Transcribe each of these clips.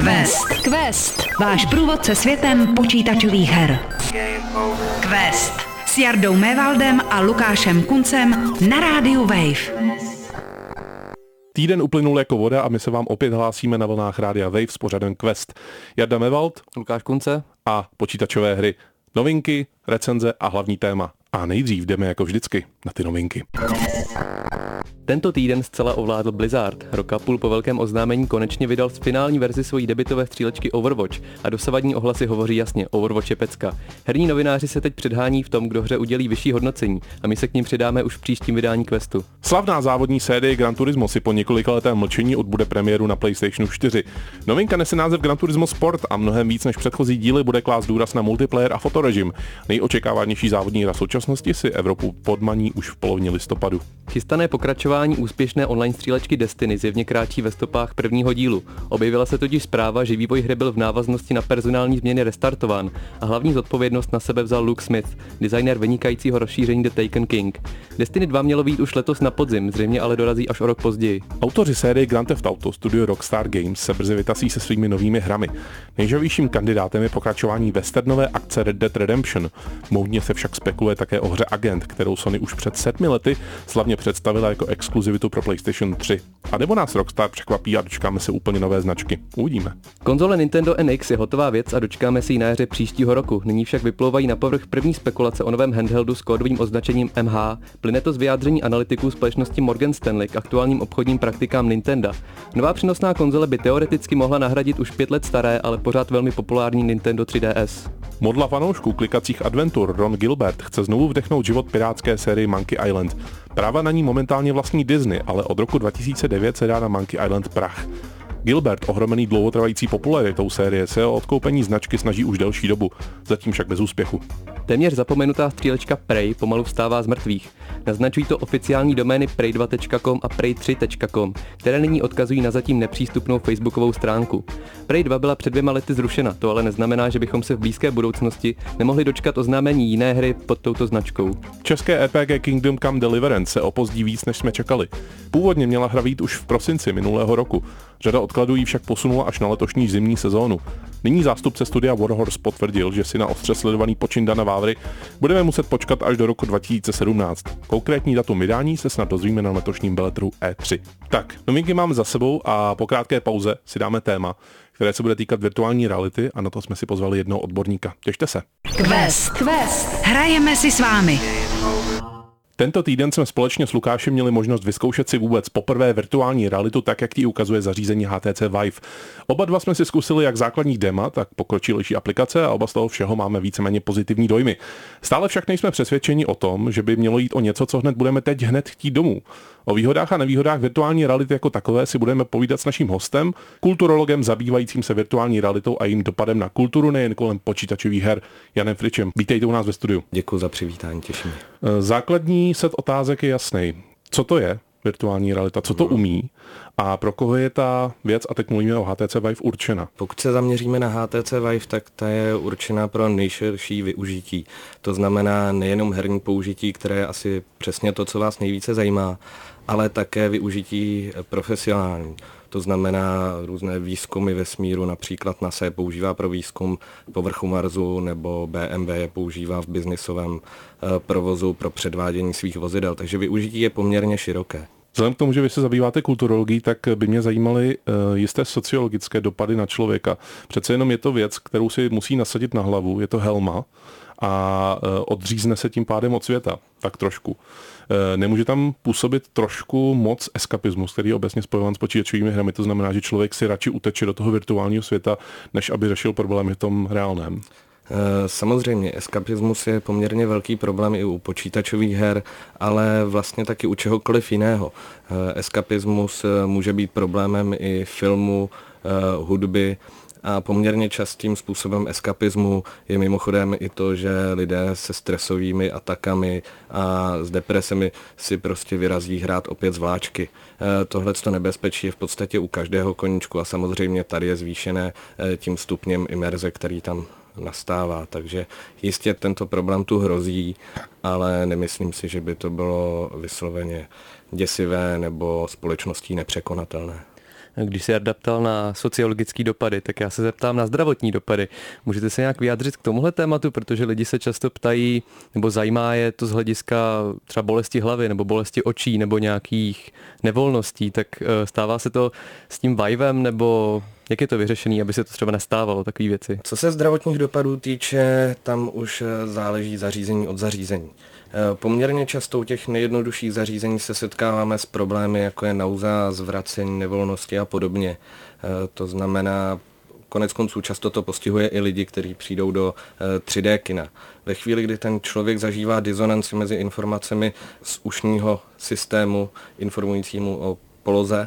Quest. Váš průvodce světem počítačových her. Quest. S Jardou Mévaldem a Lukášem Kuncem na rádiu Wave. Týden uplynul jako voda a my se vám opět hlásíme na vlnách rádia Wave s pořadem Quest. Jarda Mévald, Lukáš Kunce a počítačové hry. Novinky, recenze a hlavní téma. A nejdřív jdeme jako vždycky na ty novinky. Tento týden zcela ovládl Blizzard. Rok a půl po velkém oznámení konečně vydal finální verzi svojí debutové střílečky Overwatch a dosavadní ohlasy hovoří jasně, Overwatch je pecka. Herní novináři se teď předhání v tom, kdo hře udělí vyšší hodnocení a my se k nim přidáme už v příštím vydání Questu. Slavná závodní série Gran Turismo si po několikaletém mlčení odbude premiéru na PlayStationu 4. Novinka nese název Gran Turismo Sport a mnohem víc než předchozí díly bude klást důraz na multiplayer a fotorežim. Nejočekávanější závodní hra současnosti si Evropu podmaní už v polovině listopadu. Chystané pokračování úspěšné online střílečky Destiny zjevně kráčí ve stopách prvního dílu. Objevila se totiž zpráva, že vývoj hry byl v návaznosti na personální změny restartován a hlavní zodpovědnost na sebe vzal Luke Smith, designér vynikajícího rozšíření The Taken King. Destiny 2 mělo být už letos na podzim, zřejmě ale dorazí až o rok později. Autoři série Grand Theft Auto studio Rockstar Games se brzy vytasí se svými novými hrami. Nejžavějším kandidátem je pokračování westernové akce Red Dead Redemption. Moudně se však spekuluje také o hře Agent, kterou Sony už před 7 lety slavně představila jako exkluzivitu pro PlayStation 3. A nebo nás Rockstar překvapí a dočkáme se úplně nové značky. Uvidíme. Konzole Nintendo NX je hotová věc a dočkáme si ji na jaře příštího roku. Nyní však vyplouvají na povrch první spekulace o novém handheldu s kódovým označením MH. Plyne to z vyjádření analytiků společnosti Morgan Stanley k aktuálním obchodním praktikám Nintendo. Nová přenosná konzole by teoreticky mohla nahradit už 5 let staré, ale pořád velmi populární Nintendo 3DS. Modla fanoušků klikacích adventur Ron Gilbert chce znovu vdechnout život pirátské sérii Monkey Island. Práva na ní momentálně vlastní Disney, ale od roku 2009 se dá na Monkey Island prach. Gilbert, ohromený dlouhotrvající popularitou série, se o odkoupení značky snaží už delší dobu, zatím však bez úspěchu. Téměř zapomenutá střílečka Prey pomalu vstává z mrtvých. Naznačují to oficiální domény prey2.com a prey3.com, které nyní odkazují na zatím nepřístupnou facebookovou stránku. Prey 2 byla před 2 lety zrušena, to ale neznamená, že bychom se v blízké budoucnosti nemohli dočkat oznámení jiné hry pod touto značkou. České RPG Kingdom Come Deliverance se opozdí víc, než jsme čekali. Původně měla hra vyjít už v prosinci minulého roku. Řada odkladů ji však posunula až na letošní zimní sezónu. Nyní zástupce studia Warhorse potvrdil, že si na ostře sledovaný počin Dana Vávry budeme muset počkat až do roku 2017. Konkrétní datum vydání se snad dozvíme na letošním veletru E3. Tak, novinky máme za sebou a po krátké pauze si dáme téma, které se bude týkat virtuální reality a na to jsme si pozvali jednoho odborníka. Těšte se. Quest. Hrajeme si s vámi. Tento týden jsme společně s Lukášem měli možnost vyzkoušet si vůbec poprvé virtuální realitu tak, jak ji ukazuje zařízení HTC Vive. Oba dva jsme si zkusili jak základní dema, tak pokročilejší aplikace a oba z toho všeho máme víceméně pozitivní dojmy. Stále však nejsme přesvědčeni o tom, že by mělo jít o něco, co budeme teď hned chtít domů. O výhodách a nevýhodách virtuální reality jako takové si budeme povídat s naším hostem, kulturologem zabývajícím se virtuální realitou a jejím dopadem na kulturu nejen kolem počítačových her, Janem Fričem. Vítejte u nás ve studiu. Děkuji za přivítání, těším. Základní set otázek je jasný. Co to je virtuální realita, co to umí a pro koho je ta věc, a teď mluvíme o HTC Vive, určena? Pokud se zaměříme na HTC Vive, tak ta je určena pro nejširší využití. To znamená nejenom herní použití, které je asi přesně to, co vás nejvíce zajímá, ale také využití profesionální. To znamená různé výzkumy vesmíru, například NASA je používá pro výzkum povrchu Marsu, nebo BMW je používá v biznisovém provozu pro předvádění svých vozidel. Takže využití je poměrně široké. Vzhledem k tomu, že vy se zabýváte kulturologií, tak by mě zajímaly jisté sociologické dopady na člověka. Přece jenom je to věc, kterou si musí nasadit na hlavu, je to helma a odřízne se tím pádem od světa, tak trošku. Nemůže tam působit trošku moc eskapismus, který je obecně spojován s počítačovými hrami, to znamená, že člověk si radši uteče do toho virtuálního světa, než aby řešil problémy v tom reálném? Samozřejmě, eskapismus je poměrně velký problém i u počítačových her, ale vlastně taky u čehokoliv jiného. Eskapismus může být problémem i filmu, hudby, a poměrně častým způsobem eskapismu je mimochodem i to, že lidé se stresovými atakami a s depresemi si prostě vyrazí hrát opět z vláčky. Tohleto nebezpečí je v podstatě u každého koníčku a samozřejmě tady je zvýšené tím stupněm imerze, který tam nastává. Takže jistě tento problém tu hrozí, ale nemyslím si, že by to bylo vysloveně děsivé nebo společností nepřekonatelné. Když se Jarda ptal na sociologické dopady, tak já se zeptám na zdravotní dopady. Můžete se nějak vyjádřit k tomuhle tématu, protože lidi se často ptají, nebo zajímá je to z hlediska třeba bolesti hlavy, nebo bolesti očí, nebo nějakých nevolností, tak stává se to s tím vajvem, nebo jak je to vyřešené, aby se to třeba nestávalo, takové věci? Co se zdravotních dopadů týče, tam už záleží zařízení od zařízení. Poměrně často u těch nejjednodušších zařízení se setkáváme s problémy, jako je nauza, zvracení, nevolnosti a podobně. To znamená, konec konců často to postihuje i lidi, kteří přijdou do 3D kina. Ve chvíli, kdy ten člověk zažívá disonanci mezi informacemi z ušního systému informujícímu o poloze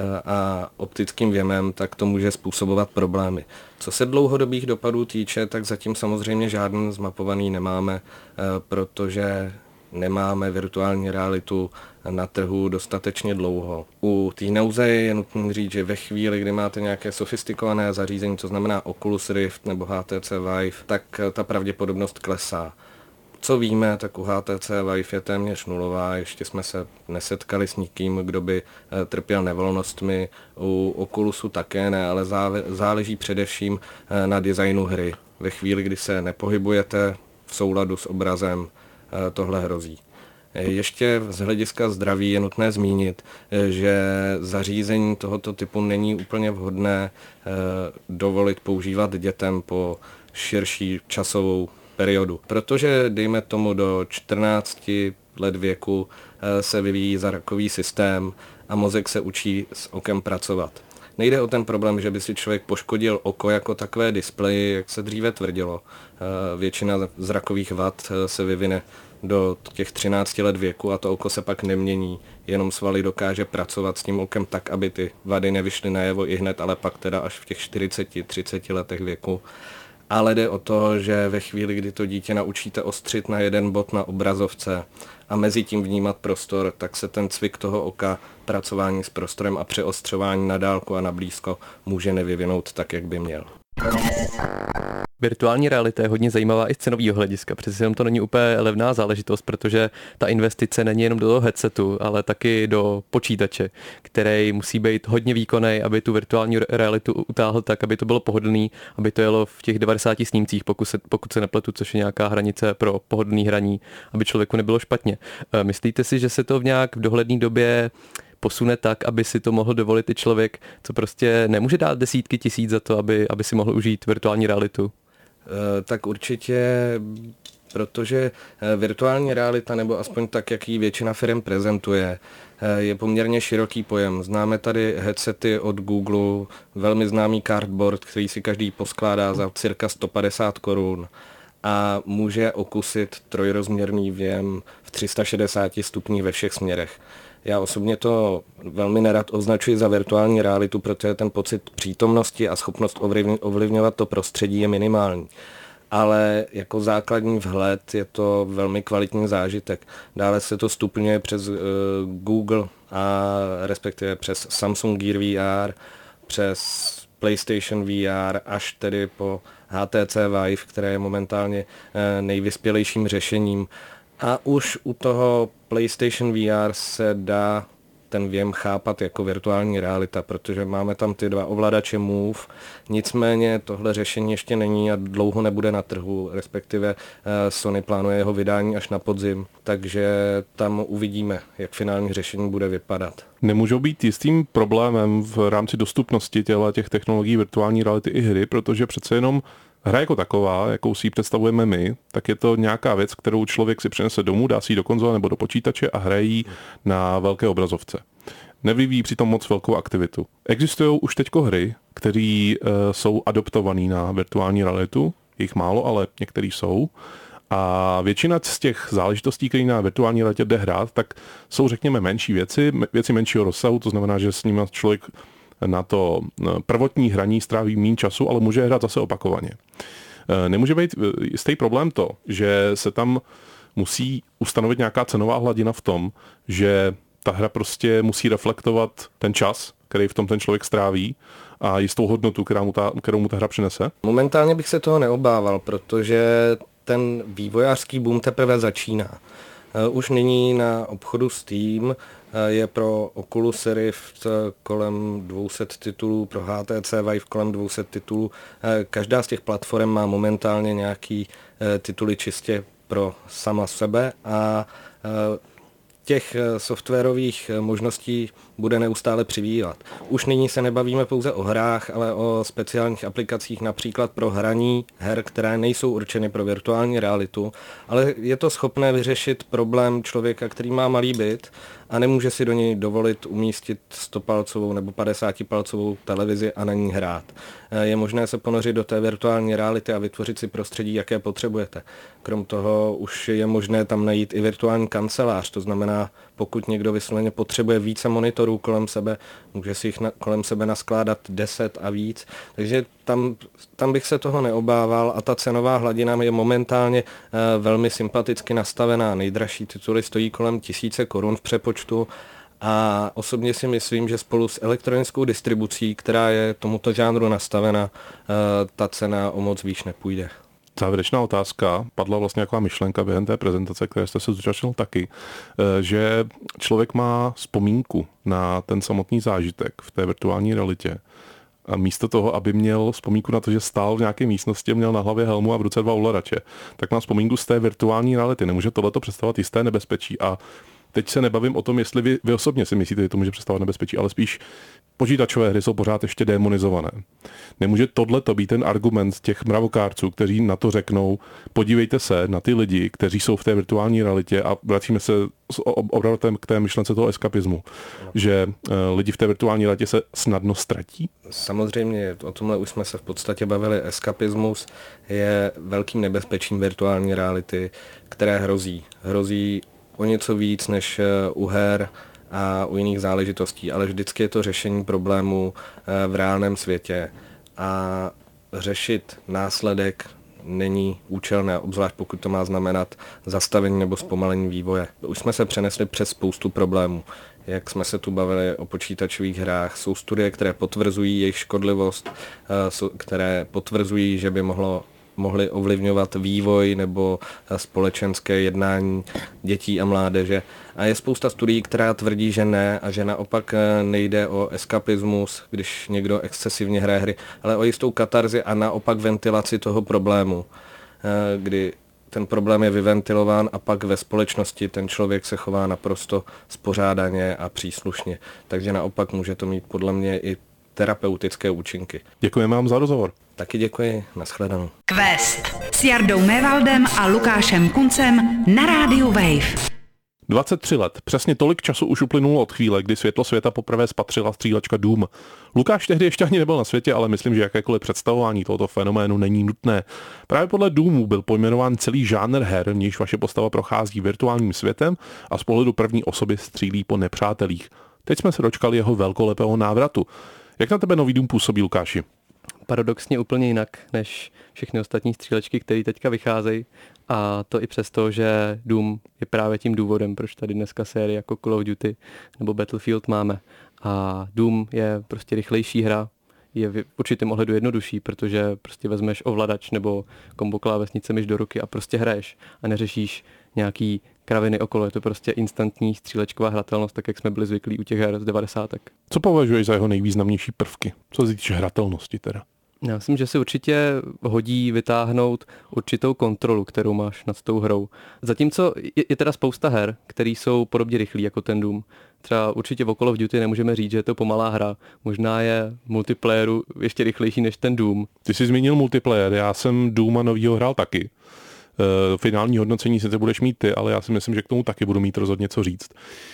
a optickým věmem, tak to může způsobovat problémy. Co se dlouhodobých dopadů týče, tak zatím samozřejmě žádný zmapovaný nemáme, protože nemáme virtuální realitu na trhu dostatečně dlouho. U té nouze je nutné říct, že ve chvíli, kdy máte nějaké sofistikované zařízení, to znamená Oculus Rift nebo HTC Vive, tak ta pravděpodobnost klesá. Co víme, tak u HTC Vive je téměř nulová, ještě jsme se nesetkali s nikým, kdo by trpěl nevolnostmi, u Oculusu také ne, ale záleží především na designu hry. Ve chvíli, kdy se nepohybujete v souladu s obrazem, tohle hrozí. Ještě z hlediska zdraví je nutné zmínit, že zařízení tohoto typu není úplně vhodné dovolit používat dětem po širší časovou periodu. Protože, dejme tomu, do 14 let věku se vyvíjí zrakový systém a mozek se učí s okem pracovat. Nejde o ten problém, že by si člověk poškodil oko jako takové displeji, jak se dříve tvrdilo. Většina zrakových vad se vyvine do těch 13 let věku a to oko se pak nemění, jenom svaly dokáže pracovat s tím okem tak, aby ty vady nevyšly najevo i hned, ale pak teda až v těch 40-30 letech věku. Ale jde o to, že ve chvíli, kdy to dítě naučíte ostřit na jeden bod na obrazovce a mezi tím vnímat prostor, tak se ten cvik toho oka, pracování s prostorem a přeostřování na dálku a na blízko může nevyvinout tak, jak by měl. Virtuální realita je hodně zajímavá i z cenového hlediska. Přece jenom to není úplně levná záležitost, protože ta investice není jenom do toho headsetu, ale taky do počítače, který musí být hodně výkonný, aby tu virtuální realitu utáhl tak, aby to bylo pohodlný, aby to jelo v těch 90 snímcích, pokud se nepletu, což je nějaká hranice pro pohodlný hraní, aby člověku nebylo špatně. Myslíte si, že se to v nějak v dohledné době posune tak, aby si to mohl dovolit i člověk, co prostě nemůže dát desítky tisíc za to, aby si mohl užít virtuální realitu? Tak určitě, protože virtuální realita, nebo aspoň tak, jak ji většina firm prezentuje, je poměrně široký pojem. Známe tady headsety od Google, velmi známý cardboard, který si každý poskládá za cirka 150 korun a může okusit trojrozměrný věm v 360 stupních ve všech směrech. Já osobně to velmi nerad označuji za virtuální realitu, protože ten pocit přítomnosti a schopnost ovlivňovat to prostředí je minimální. Ale jako základní vhled je to velmi kvalitní zážitek. Dále se to stupňuje přes Google a respektive přes Samsung Gear VR, přes PlayStation VR až tedy po HTC Vive, které je momentálně nejvyspělejším řešením. A už u toho PlayStation VR se dá ten věm chápat jako virtuální realita, protože máme tam ty dva ovladače Move, nicméně tohle řešení ještě není a dlouho nebude na trhu, respektive Sony plánuje jeho vydání až na podzim, takže tam uvidíme, jak finální řešení bude vypadat. Nemůžou být jistým problémem v rámci dostupnosti těch technologií virtuální reality i hry, protože přece jenom hra jako taková, jakou si ji představujeme my, tak je to nějaká věc, kterou člověk si přinese domů, dá si ji do konzole nebo do počítače a hraje ji na velké obrazovce. Nevyvíjí přitom moc velkou aktivitu. Existují už teďko hry, které jsou adoptované na virtuální realitu, jich málo, ale některé jsou. A většina z těch záležitostí, které na virtuální realitě jde hrát, tak jsou řekněme menší věci menšího rozsahu, to znamená, že s nimi člověk na to prvotní hraní stráví méně času, ale může hrát zase opakovaně. Nemůže být jistý problém to, že se tam musí ustanovit nějaká cenová hladina v tom, že ta hra prostě musí reflektovat ten čas, který v tom ten člověk stráví a jistou hodnotu, kterou mu ta hra přinese? Momentálně bych se toho neobával, protože ten vývojářský boom teprve začíná. Už nyní na obchodu Steam je pro Oculus Rift kolem 200 titulů, pro HTC Vive kolem 200 titulů. Každá z těch platform má momentálně nějaký tituly čistě pro sama sebe a těch softwarových možností bude neustále přibývat. Už nyní se nebavíme pouze o hrách, ale o speciálních aplikacích například pro hraní her, které nejsou určeny pro virtuální realitu, ale je to schopné vyřešit problém člověka, který má malý byt a nemůže si do něj dovolit umístit 100palcovou nebo 50palcovou televizi a na ní hrát. Je možné se ponořit do té virtuální reality a vytvořit si prostředí, jaké potřebujete. Krom toho už je možné tam najít i virtuální kancelář, to znamená, pokud někdo vysloveně potřebuje více monitorů kolem sebe, může si jich kolem sebe naskládat 10 a víc, takže tam bych se toho neobával a ta cenová hladina je momentálně velmi sympaticky nastavená. Nejdražší tituly stojí kolem 1000 korun v přepočtu a osobně si myslím, že spolu s elektronickou distribucí, která je tomuto žánru nastavena, ta cena o moc výš nepůjde. Závěrečná otázka, padla vlastně taková myšlenka během té prezentace, které jste se zúčastnil taky, že člověk má vzpomínku na ten samotný zážitek v té virtuální realitě. A místo toho, aby měl vzpomínku na to, že stál v nějaké místnosti, měl na hlavě helmu a v ruce 2 ovladače, tak má vzpomínku z té virtuální reality. Nemůže tohleto představovat jisté nebezpečí. A teď se nebavím o tom, jestli vy osobně si myslíte, že to může představovat nebezpečí, ale spíš počítačové hry jsou pořád ještě démonizované. Nemůže tohleto být ten argument těch mravokárců, kteří na to řeknou, podívejte se na ty lidi, kteří jsou v té virtuální realitě a vracíme se s obratem k té myšlence toho eskapismu, že lidi v té virtuální realitě se snadno ztratí? Samozřejmě, o tomhle už jsme se v podstatě bavili. Eskapismus je velkým nebezpečím virtuální reality, které hrozí o něco víc než u her a u jiných záležitostí, ale vždycky je to řešení problémů v reálném světě a řešit následek není účelné, obzvlášť pokud to má znamenat zastavení nebo zpomalení vývoje. Už jsme se přenesli přes spoustu problémů. Jak jsme se tu bavili o počítačových hrách, jsou studie, které potvrzují jejich škodlivost, které potvrzují, že by mohly ovlivňovat vývoj nebo společenské jednání dětí a mládeže. A je spousta studií, která tvrdí, že ne a že naopak nejde o eskapismus, když někdo excesivně hraje hry, ale o jistou katarzi a naopak ventilaci toho problému, kdy ten problém je vyventilován a pak ve společnosti ten člověk se chová naprosto spořádaně a příslušně. Takže naopak může to mít podle mě i terapeutické účinky. Děkujeme vám za rozhovor. Taky děkuji, nashledanou. Quest s Jardou Mévaldem a Lukášem Kuncem na rádiu Wave. 23 let. Přesně tolik času už uplynulo od chvíle, kdy světlo světa poprvé spatřila střílečka Doom. Lukáš tehdy ještě ani nebyl na světě, ale myslím, že jakékoliv představování tohoto fenoménu není nutné. Právě podle Doomu byl pojmenován celý žánr her, v níž vaše postava prochází virtuálním světem a z pohledu první osoby střílí po nepřátelích. Teď jsme se dočkali jeho velkolepého návratu. Jak na tebe nový Doom působí, Lukáši? Paradoxně úplně jinak než všechny ostatní střílečky, které teďka vycházejí. A to i přesto, že Doom je právě tím důvodem, proč tady dneska série jako Call of Duty nebo Battlefield máme. A Doom je prostě rychlejší hra, je v určitém ohledu jednodušší, protože prostě vezmeš ovladač nebo kombo klávesnice myš do ruky a prostě hraješ a neřešíš nějaký kraviny okolo. Je to prostě instantní střílečková hratelnost, tak jak jsme byli zvyklí u těch her z 90. Co považuješ za jeho nejvýznamnější prvky? Co se týče hratelnosti teda? Já myslím, že si určitě hodí vytáhnout určitou kontrolu, kterou máš nad tou hrou. Zatímco je teda spousta her, které jsou podobně rychlý jako ten Doom. Třeba určitě v Call of Duty nemůžeme říct, že je to pomalá hra. Možná je v multiplayeru ještě rychlejší než ten Doom. Ty jsi zmínil multiplayer, já jsem Dooma novýho hrál taky. Finální hodnocení sice budeš mít ty, ale já si myslím, že k tomu taky budu mít rozhodně co říct.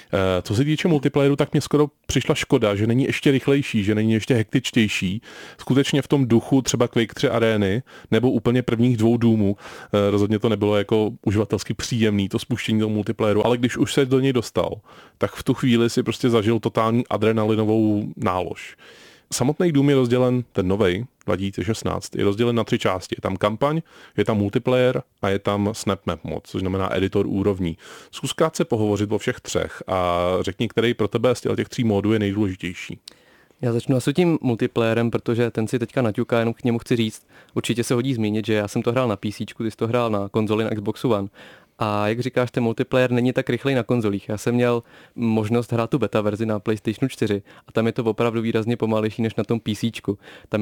Co se týče multiplayeru, tak mě skoro přišla škoda, že není ještě rychlejší, že není ještě hektičtější. Skutečně v tom duchu třeba Quake 3 Areny nebo úplně prvních 2 Doomů. Rozhodně to nebylo jako uživatelsky příjemný, to spuštění toho multiplayeru, ale když už se do něj dostal, tak v tu chvíli si prostě zažil totální adrenalinovou nálož. Samotný Doom je rozdělen, ten novej, 2016, je rozdělen na 3 části. Je tam kampaň, je tam multiplayer a je tam snap map mod, což znamená editor úrovní. Zkus krátce pohovořit o všech 3 a řekni, který pro tebe z těch 3 módů je nejdůležitější. Já začnu asi tím multiplayerem, protože ten si teďka naťuká, jenom k němu chci říct. Určitě se hodí zmínit, že já jsem to hrál na PC, ty jsi to hrál na konzoli na Xboxu One A jak říkáš, ten multiplayer není tak rychlej na konzolích. Já jsem měl možnost hrát tu beta verzi na PlayStation 4 a tam je to opravdu výrazně pomalejší než na tom PCčku.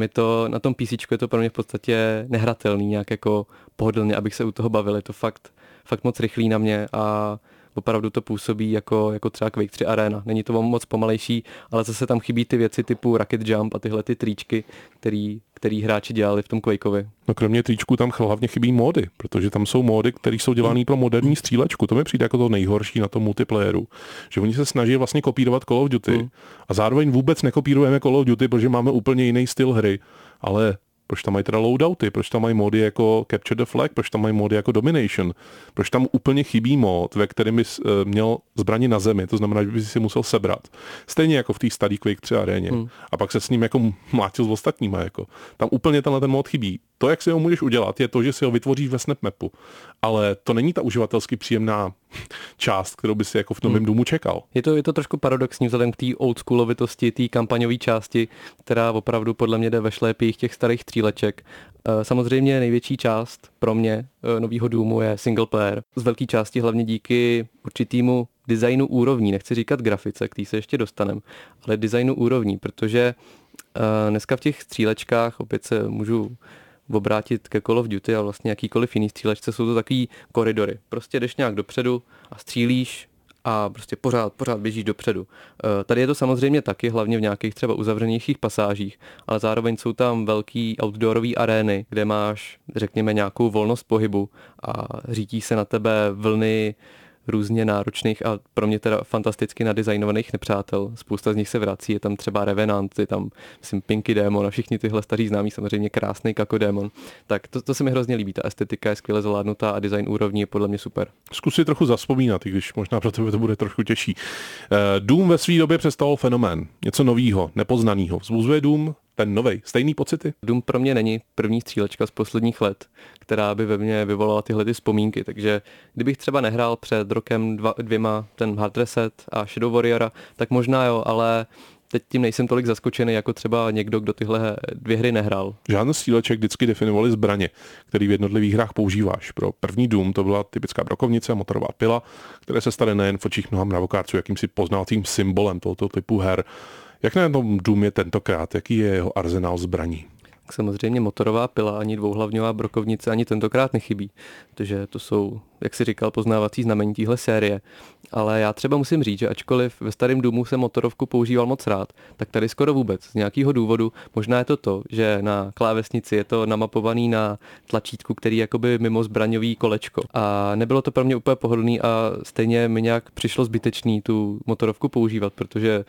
Na tom PCčku je to pro mě v podstatě nehratelný, nějak jako pohodlně, abych se u toho bavil. Je to fakt moc rychlý na mě a opravdu to působí jako třeba Quake 3 Arena. Není to moc pomalejší, ale zase tam chybí ty věci typu Rocket Jump a tyhle ty tričky, který hráči dělali v tom Quakeovi. No kromě tričku tam hlavně chybí módy, protože tam jsou módy, které jsou dělané pro moderní střílečku. To mi přijde jako to nejhorší na tom multiplayeru, že oni se snaží vlastně kopírovat Call of Duty a zároveň vůbec nekopírujeme Call of Duty, protože máme úplně jiný styl hry, ale proč tam mají teda loadouty, proč tam mají módy jako Capture the Flag, proč tam mají módy jako Domination, proč tam úplně chybí mód, ve kterém bys měl zbraně na zemi, to znamená, že bys si musel sebrat. Stejně jako v té staré Quake 3 aréně. A pak se s ním jako mlátil s ostatníma. Jako. Tam úplně tenhle ten mód chybí. To, jak si ho můžeš udělat, je to, že si ho vytvoříš ve snap mapu. Ale to není ta uživatelsky příjemná část, kterou by si jako v novém Doomu čekal. Je to trošku paradoxní vzhledem k té oldsschoolovitosti, té kampaňové části, která opravdu podle mě jde ve šlépích těch starých stříleček. Samozřejmě největší část pro mě novýho Doomu je single player. Z velké části hlavně díky určitýmu designu úrovní, nechci říkat grafice, k té se ještě dostanem, ale designu úrovní, protože dneska v těch střílečkách opět se můžu obrátit ke Call of Duty a vlastně jakýkoliv jiný střílečce, jsou to takový koridory. Prostě jdeš nějak dopředu a střílíš a prostě pořád běžíš dopředu. Tady je to samozřejmě taky, hlavně v nějakých třeba uzavřenějších pasážích, ale zároveň jsou tam velký outdoorové arény, kde máš, řekněme, nějakou volnost pohybu a řítí se na tebe vlny různě náročných a pro mě teda fantasticky nadizajnovaných nepřátel. Spousta z nich se vrací, je tam třeba Revenant, je tam, myslím, Pinky Démon a všichni tyhle staří známí, samozřejmě krásný Kako Démon. Tak to se mi hrozně líbí, ta estetika je skvěle zvládnutá a design úrovní je podle mě super. Zkus si trochu zavzpomínat, i když možná pro tebe to bude trošku těžší. Doom ve své době představoval fenomén, něco novýho, nepoznanýho. Vzbuzuje Doom ten novej, stejný pocity? Doom pro mě není první střílečka z posledních let, která by ve mně vyvolala tyhle ty vzpomínky, takže kdybych třeba nehrál před rokem dvěma ten Hard Reset a Shadow Warriora, tak možná jo, ale teď tím nejsem tolik zaskočený jako třeba někdo, kdo tyhle dvě hry nehrál. Žádný stříleček vždycky definovali zbraně, který v jednotlivých hrách používáš. Pro první Doom to byla typická brokovnice, motorová pila, které se staly nejen v očích mnoha mravokárců jakýmsi poznávacím symbolem tohoto typu her. Jak na tom Doom je tentokrát? Jaký je jeho arzenál zbraní? Samozřejmě motorová pila, ani dvouhlavňová brokovnice ani tentokrát nechybí, protože to jsou, jak si říkal, poznávací znamení téhle série. Ale já třeba musím říct, že ačkoliv ve starém Doomu jsem motorovku používal moc rád, tak tady skoro vůbec. Z nějakého důvodu, možná je to, že na klávesnici je to namapovaný na tlačítku, který je jakoby mimo zbraňový kolečko. A nebylo to pro mě úplně pohodlný a stejně mi nějak přišlo zbytečný tu motorovku používat, protože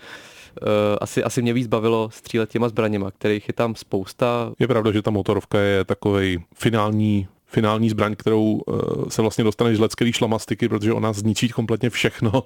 asi mě víc bavilo střílet těma zbraněma, kterých je tam spousta. Je pravda, že ta motorovka je takovej finální zbraň, kterou se vlastně dostaneš z leckerý šlamastiky, protože ona zničí kompletně všechno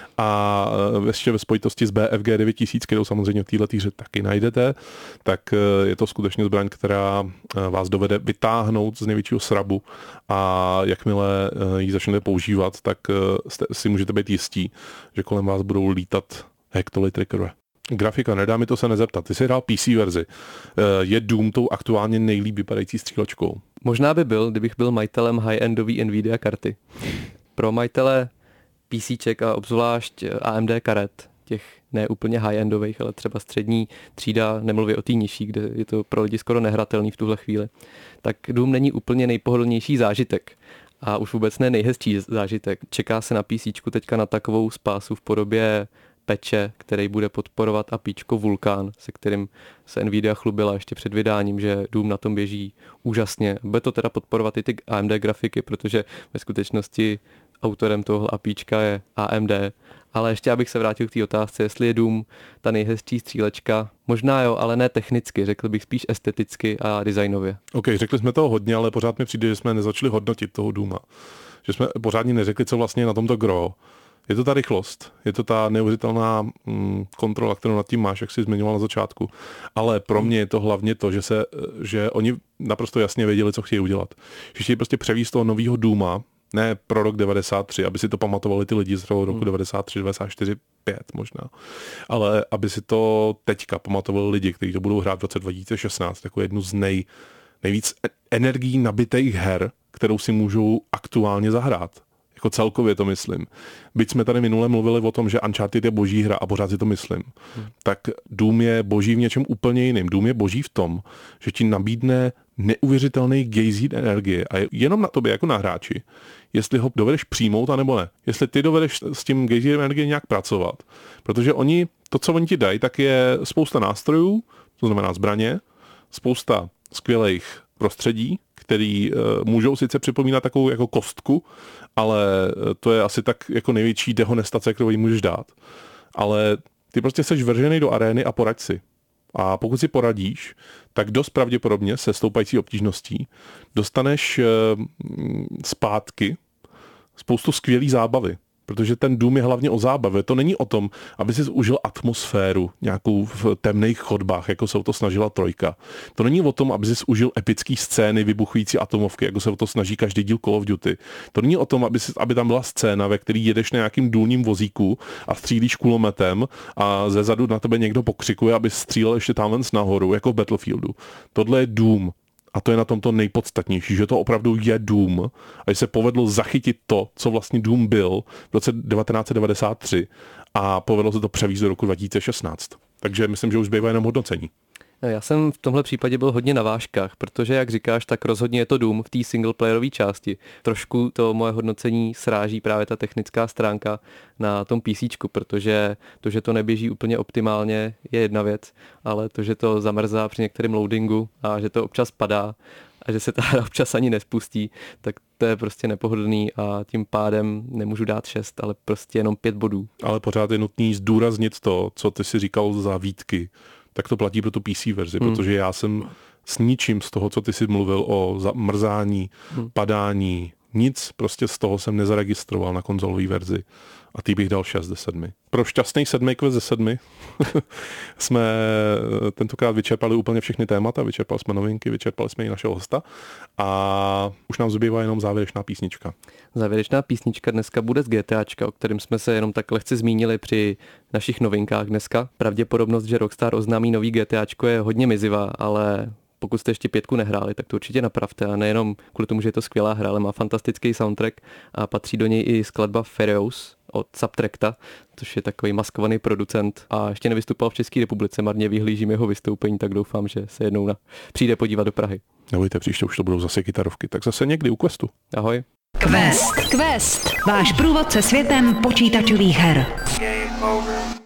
a ještě ve spojitosti s BFG 9000, kterou samozřejmě v této hře taky najdete, tak je to skutečně zbraň, která vás dovede vytáhnout z největšího srabu a jakmile ji začnete používat, tak si můžete být jistí, že kolem vás budou lítat hektolitry krve. Grafika, nedá mi to se nezeptat. Ty jsi hrál PC verzi. Je Doom tou aktuálně nejlíp vypadající střílečkou? Možná by byl, kdybych byl majitelem high-endový Nvidia karty. Pro majitele PCček a obzvlášť AMD karet, těch ne úplně high-endových, ale třeba střední třída, nemluvě o té nižší, kde je to pro lidi skoro nehratelný v tuhle chvíli, tak Doom není úplně nejpohodlnější zážitek. A už vůbec ne nejhezčí zážitek. Čeká se na PCčku teďka na takovou spásu v podobě patche, který bude podporovat APIčko Vulkan, se kterým se Nvidia chlubila ještě před vydáním, že Doom na tom běží úžasně. Bude to teda podporovat i ty AMD grafiky, protože ve skutečnosti autorem toho APIčka je AMD. Ale ještě abych se vrátil k té otázce, jestli je Doom ta nejhezčí střílečka. Možná jo, ale ne technicky, řekl bych spíš esteticky a designově. OK, řekli jsme toho hodně, ale pořád mi přijde, že jsme nezačali hodnotit toho Dooma. Že jsme pořádně neřekli, co vlastně je na tomto gro. Je to ta rychlost, je to ta neuvěřitelná kontrola, kterou nad tím máš, jak jsi zmiňoval na začátku. Ale pro mě je to hlavně to, že oni naprosto jasně věděli, co chtějí udělat. Že chtějí prostě převízt toho novýho Dooma, ne pro rok 93, aby si to pamatovali ty lidi z roku 93, 94, 5 možná. Ale aby si to teďka pamatovali lidi, kteří to budou hrát v roce 2016, jako jednu z nejvíc energií nabitých her, kterou si můžou aktuálně zahrát. jako celkově to myslím. Byť jsme tady minule mluvili o tom, že Uncharted je boží hra a pořád si to myslím, tak Doom je boží v něčem úplně jiným. Doom je boží v tom, že ti nabídne neuvěřitelný gejzít energie a je jenom na tobě jako na hráči, jestli ho dovedeš přijmout a nebo ne. Jestli ty dovedeš s tím gejzítem energie nějak pracovat. Protože to, co oni ti dají, tak je spousta nástrojů, to znamená zbraně, spousta skvělých prostředí, který můžou sice připomínat takovou jako kostku, ale to je asi tak jako největší dehonestace, kterou jim můžeš dát. Ale ty prostě seš vržený do arény a poraď si. A pokud si poradíš, tak dost pravděpodobně se stoupající obtížností dostaneš zpátky spoustu skvělý zábavy. Protože ten Doom je hlavně o zábavě. To není o tom, aby si užil atmosféru nějakou v temných chodbách, jako se o to snažila trojka. To není o tom, aby si užil epický scény, vybuchující atomovky, jako se o to snaží každý díl Call of Duty. To není o tom, aby tam byla scéna, ve který jedeš na nějakým důlním vozíku a střílíš kulometem a zezadu na tebe někdo pokřikuje, aby střílel ještě tam nahoru, jako v Battlefieldu. Tohle je Doom. A to je na tom to nejpodstatnější, že to opravdu je Doom a že se povedlo zachytit to, co vlastně Doom byl v roce 1993 a povedlo se to převízt do roku 2016. Takže myslím, že už zbývá jenom hodnocení. Já jsem v tomhle případě byl hodně na vážkách, protože, jak říkáš, tak rozhodně je to Doom v té singleplayerové části. Trošku to moje hodnocení sráží právě ta technická stránka na tom PCčku, protože to, že to neběží úplně optimálně, je jedna věc, ale to, že to zamrzá při některém loadingu a že to občas padá a že se ta hra občas ani nespustí, tak to je prostě nepohodlný a tím pádem nemůžu dát 6, ale prostě jenom 5 bodů. Ale pořád je nutný zdůraznit to, co ty si říkal za výtky, tak to platí pro tu PC verzi, protože já jsem s ničím z toho, co ty si mluvil o zamrzání, padání, nic prostě z toho jsem nezaregistroval na konzolové verzi a ty bych dal 6 ze 7. Pro šťastný 7 quest ze 7 jsme tentokrát vyčerpali úplně všechny témata, vyčerpali jsme novinky, vyčerpali jsme i našeho hosta a už nám zbývá jenom závěrečná písnička. Závěrečná písnička dneska bude z GTAčka, o kterém jsme se jenom tak lehce zmínili při našich novinkách dneska. Pravděpodobnost, že Rockstar oznámí nový GTAčko je hodně mizivá, ale pokud jste ještě 5 nehráli, tak to určitě napravte a nejenom kvůli tomu, že je to skvělá hra, ale má fantastický soundtrack a patří do něj i skladba Furious od Subtracta, což je takový maskovaný producent a ještě nevystupoval v České republice, marně vyhlížím jeho vystoupení, tak doufám, že se jednou přijde podívat do Prahy. Nebojte, příště už to budou zase kytarovky, tak zase někdy u Questu. Ahoj. Quest. Váš průvodce světem počítačových her.